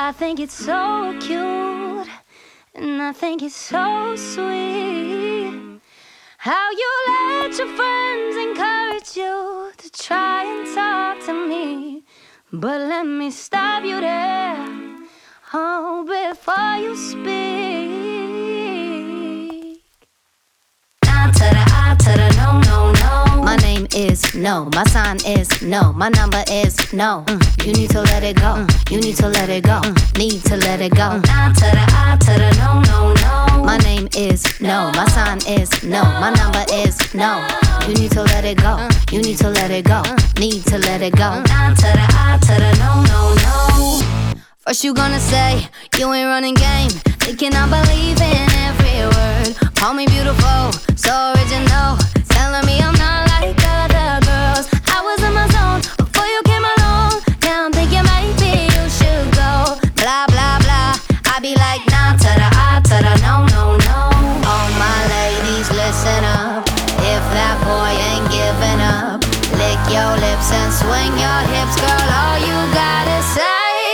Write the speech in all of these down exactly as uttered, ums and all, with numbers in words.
I think it's so cute, and I think it's so sweet how you let your friends encourage you to try and talk to me. But let me stop you there, oh, before you speak. I to the I to the no, no, no. My name is no, my sign is no, my number is no. Mm. You need to let it go, mm. You need to let it go, mm. Need to let it go. I to the I to the no, no, no. My name is no, my sign is no, my number is no. You need to let it go, mm. You need to let it go, mm. Need to let it go. I to the I to the no, no, no. First you gonna say you ain't running game, thinking I believe in every word. Call me beautiful, so original, telling me I'm not like other girls. I was in my zone before you came along. Now I'm thinking maybe you should go. Blah, blah, blah. I be like, nah, to the I, to the no, no, no. All my ladies, listen up. If that boy ain't giving up, lick your lips and swing your hips, girl. All you gotta say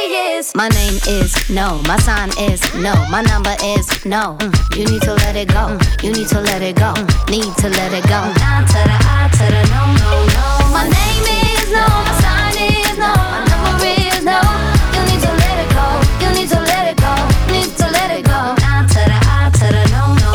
is my name is no, my sign is no, my number is no. Mm. You need to let it go, mm. You need to let it go, mm. Need to let it go. I to the I to the no, no, no. My name is no, my sign is no, my number is no. You need to let it go, you need to let it go, need to let it go. I to the I to the no, no,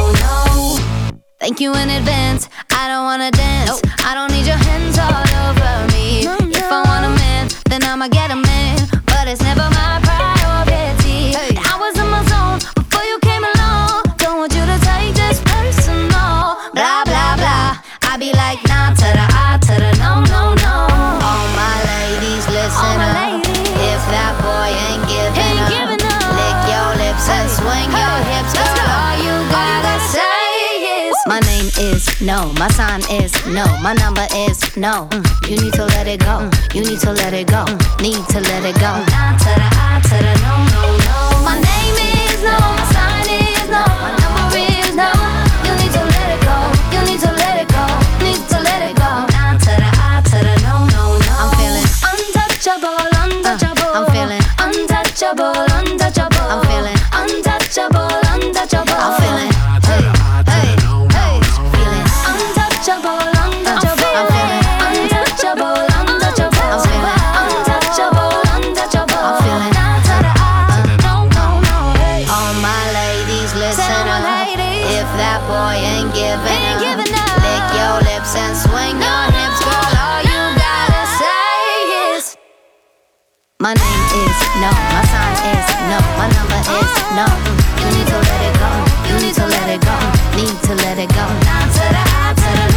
no. Thank you in advance, I don't wanna dance, nope. I don't need your hands all over me, no, no. If I want a man, then I'ma get a man, but it's never my priority. Hey. I was in my zone before you came along. Don't want you to take this personal. Blah, blah, blah. I be like, nah, to the I, to the no, no, no. All my ladies, listen my up. Ladies. If that boy ain't giving, ain't up, giving up, lick your lips hey. And swing hey. Your hips, girl. Go. All you gotta say is my name is no, my sign is no, my number is no. Mm. You need to let it go, mm. You need to let it go, mm. Need to let it go. I to the I to the no, no, no. My name is no, my sign is no, my number is no. You need to let it go, you need to let it go, need to let it go. I to the I to the no, no, no. I'm feeling untouchable, untouchable. Uh, I'm feeling untouchable, untouchable. I'm feeling untouchable, untouchable. I'm feeling hey, hey, hey, feeling untouchable, untouchable. I'm feeling untouchable, untouchable. I'm feeling untouchable, untouchable. I'm feeling no, no, no. All my ladies, listen up. If that boy ain't giving up, lick your lips and swing your hips, girl. All you gotta say is my name is no, my sign is no, my number is no. You need to let it go, you need to let it go, need to let it go. Now to the I to the